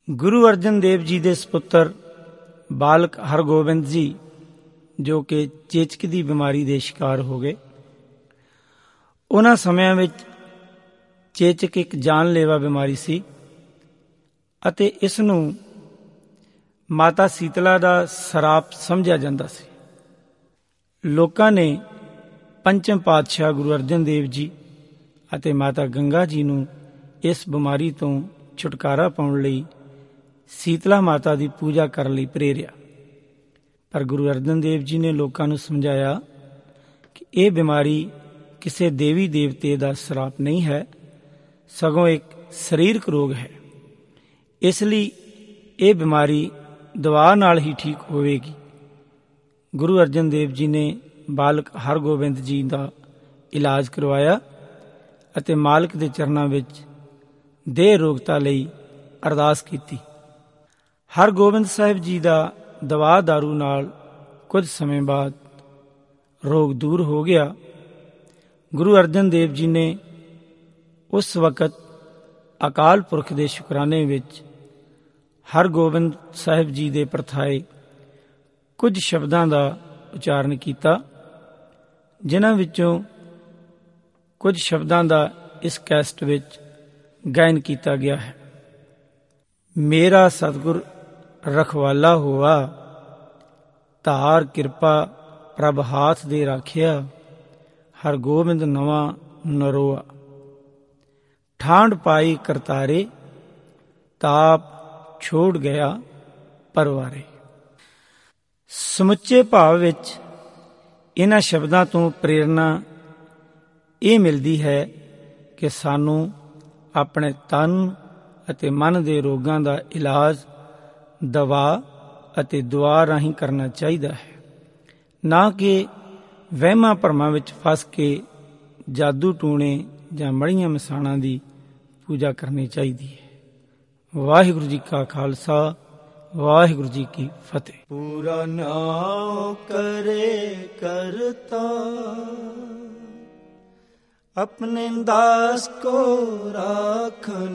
ਗੁਰੂ ਅਰਜਨ ਦੇਵ ਜੀ ਦੇ ਸਪੁੱਤਰ ਬਾਲਕ ਹਰਗੋਬਿੰਦ ਜੀ, ਜੋ ਕਿ ਚੇਚਕ ਦੀ ਬਿਮਾਰੀ ਦੇ ਸ਼ਿਕਾਰ ਹੋ ਗਏ, ਉਹਨਾਂ ਸਮਿਆਂ ਵਿੱਚ ਚੇਚਕ ਇੱਕ ਜਾਨਲੇਵਾ ਬਿਮਾਰੀ ਸੀ ਅਤੇ ਇਸ ਨੂੰ ਮਾਤਾ ਸੀਤਲਾ ਦਾ ਸਰਾਪ ਸਮਝਿਆ ਜਾਂਦਾ ਸੀ। ਲੋਕਾਂ ਨੇ ਪੰਚਮ ਪਾਤਸ਼ਾਹ ਗੁਰੂ ਅਰਜਨ ਦੇਵ ਜੀ ਅਤੇ ਮਾਤਾ ਗੰਗਾ ਜੀ ਨੂੰ ਇਸ ਬਿਮਾਰੀ ਤੋਂ ਛੁਟਕਾਰਾ ਪਾਉਣ ਲਈ ਸੀਤਲਾ ਮਾਤਾ ਦੀ ਪੂਜਾ ਕਰਨ ਲਈ ਪ੍ਰੇਰਿਆ। ਪਰ ਗੁਰੂ ਅਰਜਨ ਦੇਵ ਜੀ ਨੇ ਲੋਕਾਂ ਨੂੰ ਸਮਝਾਇਆ ਕਿ ਇਹ ਬਿਮਾਰੀ ਕਿਸੇ ਦੇਵੀ ਦੇਵਤੇ ਦਾ ਸਰਾਪ ਨਹੀਂ ਹੈ, ਸਗੋਂ ਇੱਕ ਸਰੀਰਕ ਰੋਗ ਹੈ। ਇਸ ਲਈ ਇਹ ਬਿਮਾਰੀ ਦਵਾ ਨਾਲ ਹੀ ਠੀਕ ਹੋਵੇਗੀ। ਗੁਰੂ ਅਰਜਨ ਦੇਵ ਜੀ ਨੇ ਬਾਲਕ ਹਰਗੋਬਿੰਦ ਜੀ ਦਾ ਇਲਾਜ ਕਰਵਾਇਆ ਅਤੇ ਮਾਲਕ ਦੇ ਚਰਨਾਂ ਵਿੱਚ ਦੇਹ ਰੋਗਤਾ ਲਈ ਅਰਦਾਸ ਕੀਤੀ। ਹਰਗੋਬਿੰਦ ਸਾਹਿਬ ਜੀ ਦਾ ਦਵਾ ਦਾਰੂ ਨਾਲ ਕੁਝ ਸਮੇਂ ਬਾਅਦ ਰੋਗ ਦੂਰ ਹੋ ਗਿਆ। ਗੁਰੂ ਅਰਜਨ ਦੇਵ ਜੀ ਨੇ ਉਸ ਵਕਤ ਅਕਾਲ ਪੁਰਖ ਦੇ ਸ਼ੁਕਰਾਨੇ ਵਿੱਚ ਹਰਗੋਬਿੰਦ ਸਾਹਿਬ ਜੀ ਦੇ ਪ੍ਰਥਾਏ ਕੁਝ ਸ਼ਬਦਾਂ ਦਾ ਉਚਾਰਨ ਕੀਤਾ, ਜਿਨ੍ਹਾਂ ਵਿੱਚੋਂ ਕੁਝ ਸ਼ਬਦਾਂ ਦਾ ਇਸ ਕੈਸਟ ਵਿੱਚ ਗਾਇਨ ਕੀਤਾ ਗਿਆ ਹੈ। ਮੇਰਾ ਸਤਿਗੁਰ ਰਖਵਾਲਾ ਹੋਆ, ਧਾਰ ਕਿਰਪਾ ਪ੍ਰਭ ਹਾਥ ਦੇ ਰਾਖਿਆ, ਹਰਗੋਬਿੰਦ ਨਵਾਂ ਨਰੋਆ, ਠਾਂਡ ਪਾਈ ਕਰਤਾਰੇ, ਤਾਪ ਛੋੜ ਗਿਆ ਪਰਵਾਰੇ। ਸਮੁੱਚੇ ਭਾਵ ਵਿੱਚ ਇਹਨਾਂ ਸ਼ਬਦਾਂ ਤੋਂ ਪ੍ਰੇਰਨਾ ਇਹ ਮਿਲਦੀ ਹੈ ਕਿ ਸਾਨੂੰ ਆਪਣੇ ਤਨ ਅਤੇ ਮਨ ਦੇ ਰੋਗਾਂ ਦਾ ਇਲਾਜ ਦਵਾ ਅਤੇ ਦੁਆ ਰਾਹੀਂ ਕਰਨਾ ਚਾਹੀਦਾ ਹੈ, ਨਾ ਕਿ ਵਹਿਮਾਂ ਭਰਮਾਂ ਵਿੱਚ ਫਸ ਕੇ ਜਾਦੂ ਟੂਣੇ ਜਾਂ ਮੜੀਆਂ ਮਸਾਣਾਂ ਦੀ ਪੂਜਾ ਕਰਨੀ ਚਾਹੀਦੀ ਹੈ। ਵਾਹਿਗੁਰੂ ਜੀ ਕਾ ਖਾਲਸਾ, ਵਾਹਿਗੁਰੂ ਜੀ ਕੀ ਫਤਿਹ। ਪੂਰਾ ਨਾਮ ਕਰੇ ਕਰਤਾ, अपने दास को राखन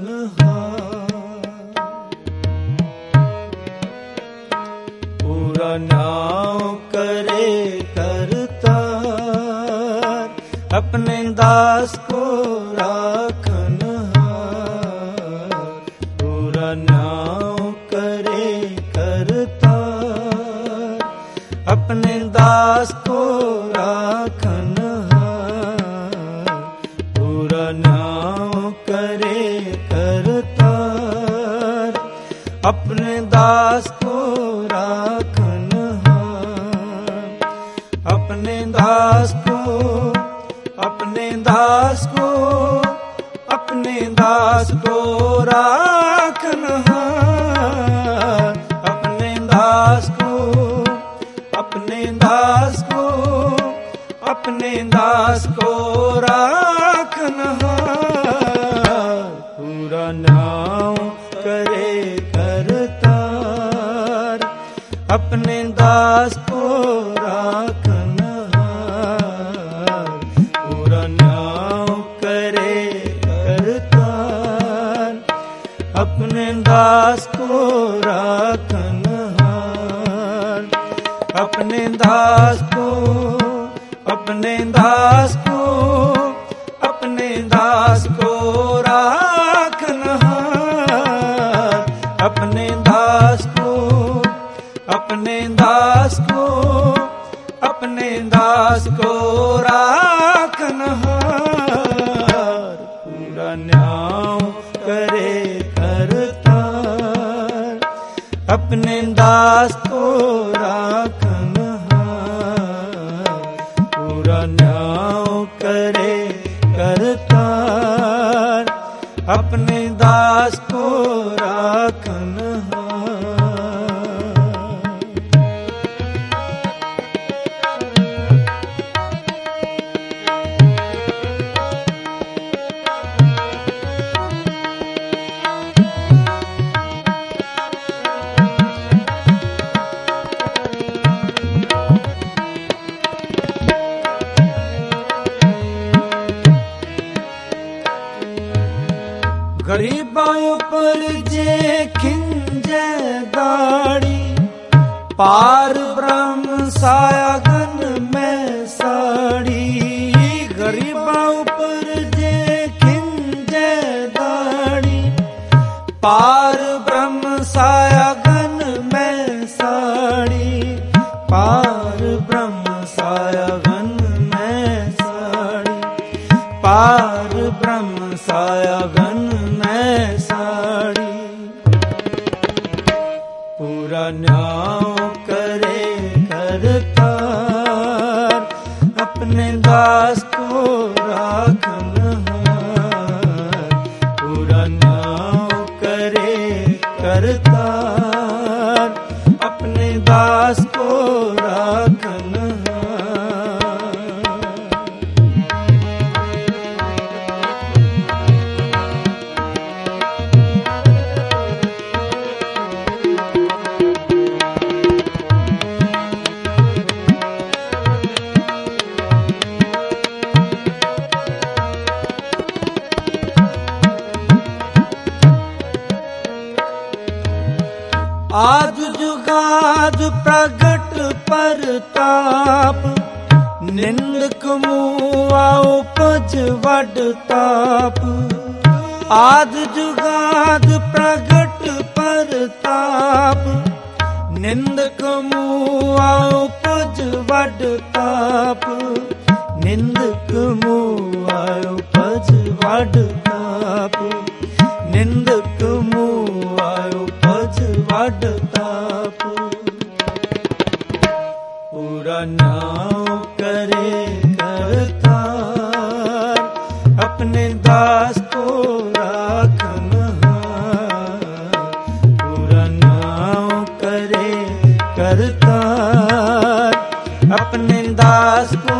पूरा नाम करे करता, अपने दास को राखन पूरा नाम करे करता, अपने दास को राखन अपने दास को राखन, अपने दास को, अपने दास को, अपने दास को राखन, अपने दास को, अपने दास को, अपने दास को राखन पूरा नाम करे करतार, अपने दास को राखन पूरा नाम करे करतार, अपने दास को राखन, अपने दास को, अपने दास को, अपने दास को राखन, अपने दास को, अपने दास को, अपने दास को राखन पूरा नाम करे करतार, अपने दास को राखन पूरा नाम करे करतार, अपने दास को राखन। गरीबां उपर जे खिंद पार ब्रह्म सायागन में साड़ी, गरीबा ऊपर जे खिंजे दाड़ी। पार ब्रह्म सायागन में साड़ी, पार ब्रह्म सायागन में साड़ी, पार ब्रह्म सायागन में साड़ी। पूरा न्याय करे करतार, अपने दास को राखनहार। पूरा न्याय करे करतार, अपने दास को राखनहार। आद जुगाद प्रगट परताप, निंदक मुआ उपज वड ताप। आद जुगाद प्रगट परताप, निंदक मुआ उपज वड ताप। निंदक मुआ उपज वड ताप, निंदक मुआ उपज वड ताप। पूरा न्याय करे करतार, अपने दास को राखनहार। पूरा न्याय करे करतार, अपने दास को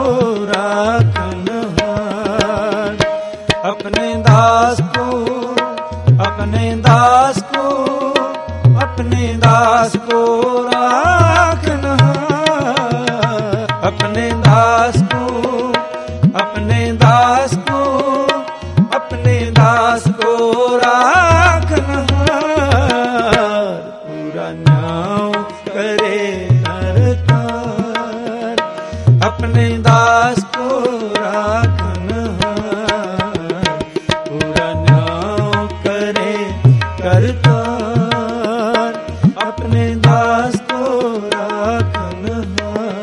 राखनहार। अपने दास को, अपने दास को, अपने दास को राखनहार। अपने दास को, अपने दास को, अपने दास को राखनहार। पूरा न्याय करे करतार, अपने दास को राखनहार। पूरा न्याय करे करतार, अपने दास को राखनहार।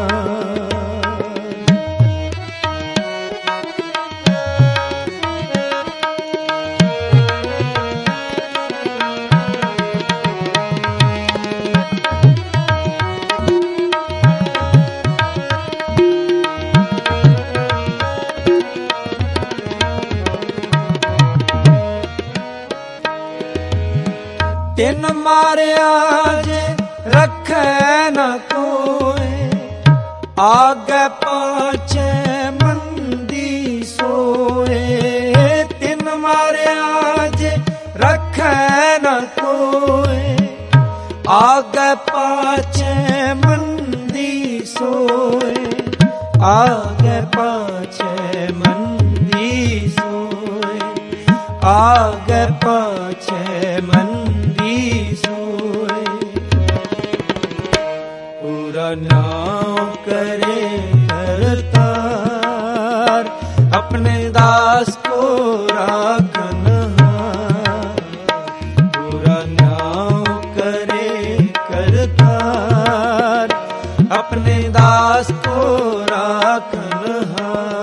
तिन मारिया जे रखे न कोई, आगे पाछे मंदी सोए। तिन मारिया जे रखे न कोई, आगे पाछे मंदी सोए। आगे पाछे मंदी सोए, आगे पाछे मंदी सोए। पूरा न्याय करे करतार, अपने दास को राखनहार। पूरा न्याय करे करतार, अपने दास को राखनहार।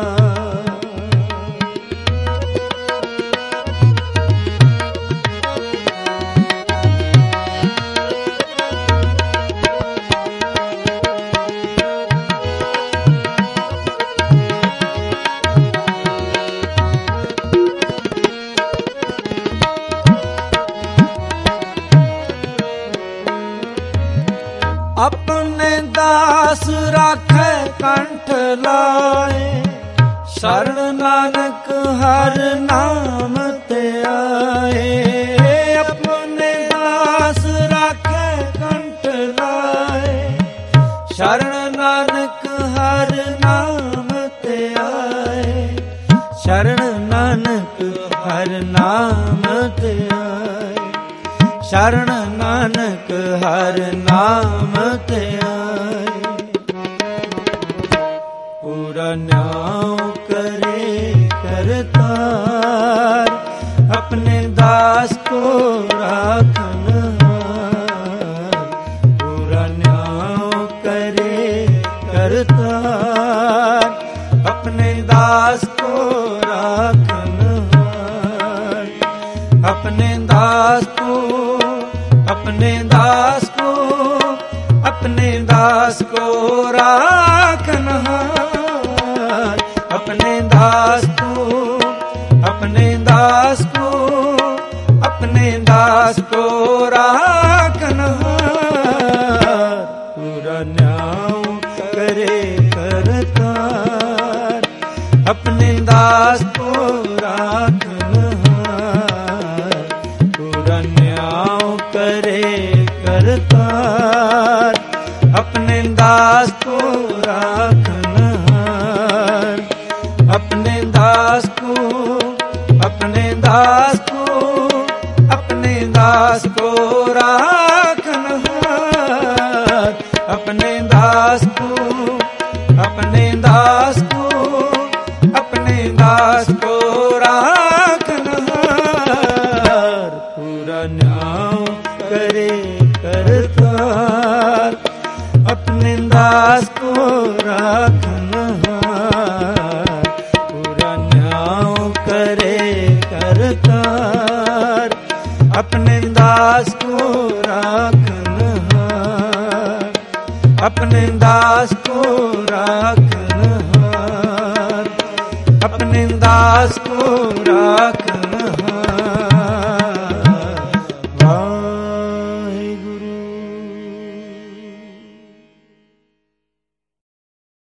अपने दास राखे कंठ लाए, शरण नानक हर नाम ते आए। अपने दास राखे कंठ लाए, शरण नानक हर नाम ते आए। शरण नानक हर नाम ते आए, शरण नानक हर नाम ते आए। पूरा न्याय करे करतार, अपने दास को राखन हार। पूरा न्याय करे करतार, अपने दास को राखन हार। अपने दास को, अपने दास को, अपने दास को राखन हार। अपने दास को, अपने दास को, अपने दास को राखन हार। पूरा न्याय करे करतार, अपने दास को राखन हार। पूरा न्याय करे करतार, अपने दास को राखन हार। अपने दास को, अपने दास को, अपने दास को राखन हार। अपने दास को, अपने दास को, अपने दास को राखन हार। पूरा न्याय करे करतार, अपने दास को राखन हार। पूरा न्याय करे करतार, अपने दास को राखन हार। अपने दास को राखन हार। अपने दास को राखन